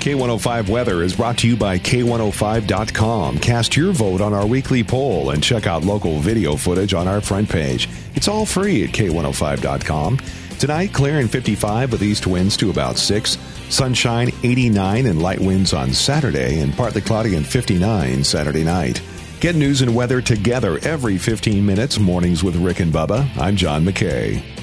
K105 Weather is brought to you by K105.com. Cast your vote on our weekly poll and check out local video footage on our front page. It's all free at K105.com. Tonight, clear and 55 with east winds to about 6. Sunshine 89 and light winds on Saturday and partly cloudy and 59 Saturday night. Get news and weather together every 15 minutes, mornings with Rick and Bubba. I'm John McKay.